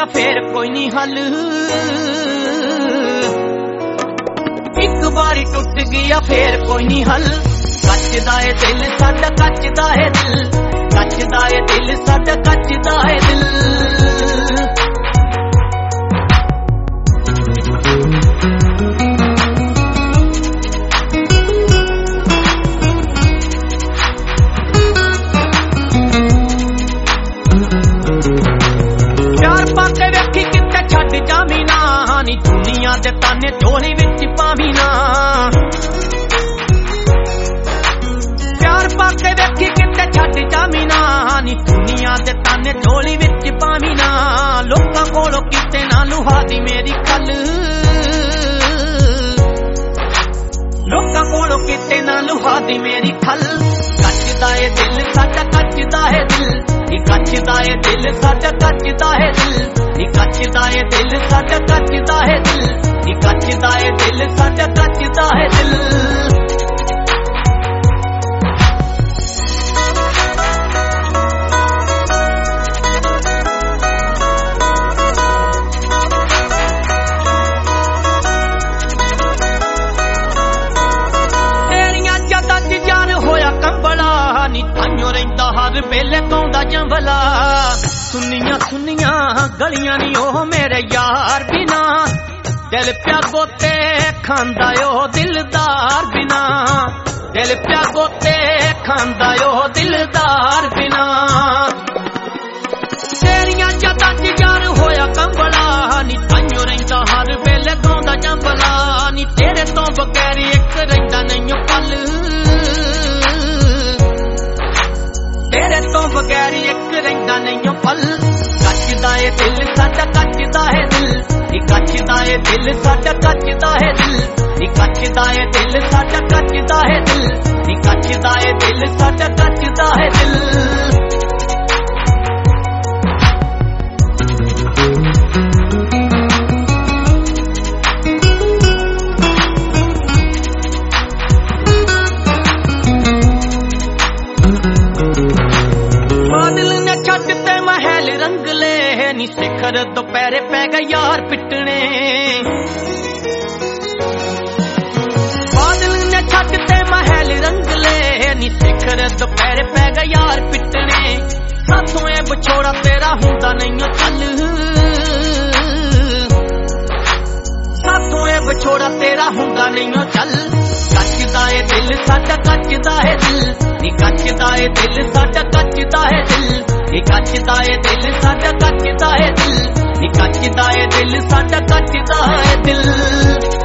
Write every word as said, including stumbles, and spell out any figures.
ਗਿਆ ਫੇਰ ਕੋਈ ਨਹੀਂ ਹੱਲ। ਇੱਕ ਵਾਰੀ ਟੁੱਟ ਗਿਆ ਫੇਰ ਕੋਈ ਨਹੀਂ ਹੱਲ। ਕੱਚ ਦਾ ਏ ਦਿਲ ਸਾਡਾ, ਕੱਚ ਦਾ ਏ ਦਿਲ, ਕੱਚ ਦਾ ਏ ਦਿਲ ਸਾਡਾ, ਕੱਚ ਦਾ ਏ ਦਿਲ। ਨੀ ਦੁਨੀਆ ਦੇ ਤਾਨੇ ਝੋਲੀ ਵਿੱਚ ਪਾਵੀ ਨਾ, ਪਿਆਰ ਪਾ ਕੇ ਵੇਖੀ ਕਿਤੇ ਛੱਡ ਜਾਵੀਂ ਨਾ। ਨੀ ਦੁਨੀਆ ਦੇ ਤਾਨੇ ਝੋਲੀ ਵਿੱਚ ਪਾਵੀ ਨਾ। ਲੋਕਾਂ ਕੋਲੋਂ ਕਿਤੇ ਨਾ ਲੁਹਾ ਦੀ ਮੇਰੀ ਖੱਲ, ਲੋਕਾਂ ਕੋਲੋਂ ਕਿਤੇ ਨਾ ਲੁਹਾ ਦੀ ਮੇਰੀ ਖੱਲ। ਕੱਚ ਦਾ ਏ ਦਿਲ ਸਾਡਾ, ਕੱਚ ਦਾ ਏ ਦਿਲ, ਨੀ ਕੱਚ ਦਾ ਏ ਦਿਲ ਸਾਡਾ, ਕੱਚ ਦਾ ਏ ਦਿਲ, ਨੀ ਕੱਚ ਦਾ ਏ ਦਿਲ ਸਾਡਾ, ਕੱਚ ਦਾ ਏ ਦਿਲ, ਨੀ ਕੱਚ ਦਾ ਏ ਦਿਲ ਸਾਡਾ, ਕੱਚ ਦਾ ਏ ਦਿਲ। ਤੇਰੀਆਂ ਯਾਦਾਂ ਚ ਜਾਨ ਹੋਇਆ ਕੰਬਲਾ, ਨੀ ਤਾਈਓ ਰਹਿੰਦਾ ਹਰ ਵੇਲੇ ਗਾਉਂਦਾ ਜੰਵਲਾ। ਸੁੰਨੀਆਂ ਸੁੰਨੀਆਂ ਗਲੀਆਂ ਨੀ ਉਹ ਮੇਰੇ ਯਾਰ ਬਿਨਾ, ਦਿਲ ਪਿਆ ਗੋਤੇ ਖਾਂਦਾ ਉਹ ਦਿਲਦਾਰ ਬਿਨਾ, ਦਿਲ ਪਿਆ ਗੋਤੇ ਖਾਂਦਾ ਉਹ ਦਿਲਦਾਰ ਬਿਨਾ। ਤੇਰੀਆਂ ਯਾਦਾਂ ਚ ਯਾਰ ਹੋਇਆ ਕੰਬਲਾ, ਨੀ ਤਾਈਓ ਰਹਿੰਦਾ ਹਰ ਵੇਲੇ ਗਾਉਂਦਾ ਜੰਬਲਾ। ਨੀ ਤੇਰੇ ਤੋਂ ਬਗੈਰ ਇੱਕ ਰਹਿੰਦਾ ਨਹੀਂ ਪਲ, ਤੇਰੇ ਤੋਂ ਬਗੈਰ ਇੱਕ ਰਹਿੰਦਾ ਨਹੀਂ ਪਲ। ਕੱਚ ਦਾ ਏ ਦਿਲ ਸਾਡਾ, ਕੱਚ ਦਾ ਏ ਦਿਲ, ਨੀ ਕੱਚ ਦਾ ਏ ਦਿਲ ਸਾਡਾ, ਕੱਚ ਦਾ ਏ ਦਿਲ, ਨੀ ਕੱਚ ਦਾ ਏ ਦਿਲ ਸਾਡਾ, ਕੱਚ ਦਾ ਏ ਦਿਲ, ਨੀ ਕੱਚ ਦਾ ਏ ਦਿਲ ਸਾਡਾ, ਕੱਚ ਦਾ ਏ ਦਿਲ। ਨੀ ਸਿਖਰ ਦੁਪਹਿਰੇ ਪੈ ਗਏ ਯਾਰ ਪਿੱਟਣੇ, ਬਾਦਲ ਨੇ ਛੱਡ ਤੇ ਮਹਿਲ ਰੰਗਲੇ। ਨੀ ਸਿਖਰ ਦੁਪਹਿਰੇ ਪੈ ਗਏ ਯਾਰ ਪਿੱਟਣੇ। ਸਾਥੋਂ ਇਹ ਵਿਛੋੜਾ ਤੇਰਾ ਹੁੰਦਾ ਨਹੀਂ ਚੱਲ, ਸਾਥੋਂ ਇਹ ਵਿਛੋੜਾ ਤੇਰਾ ਹੁੰਦਾ ਨਹੀਂ ਚੱਲ। ਕੱਚ ਦਾ ਏ ਦਿਲ ਸਾਡਾ, ਕੱਚ ਦਾ ਏ ਦਿਲ, ਨੀ ਕੱਚ ਦਾ ਏ ਦਿਲ ਸਾਡਾ, ਕੱਚ ਦਾ ਏ ਦਿਲ, ਨੀ ਕੱਚ ਦਾ ਏ ਦਿਲ ਸਾਡਾ, ਕੱਚ ਦਾ ਏ ਦਿਲ, ਨੀ ਕੱਚ ਦਾ ਏ ਦਿਲ ਸਾਡਾ, ਕੱਚ ਦਾ ਏ ਦਿਲ।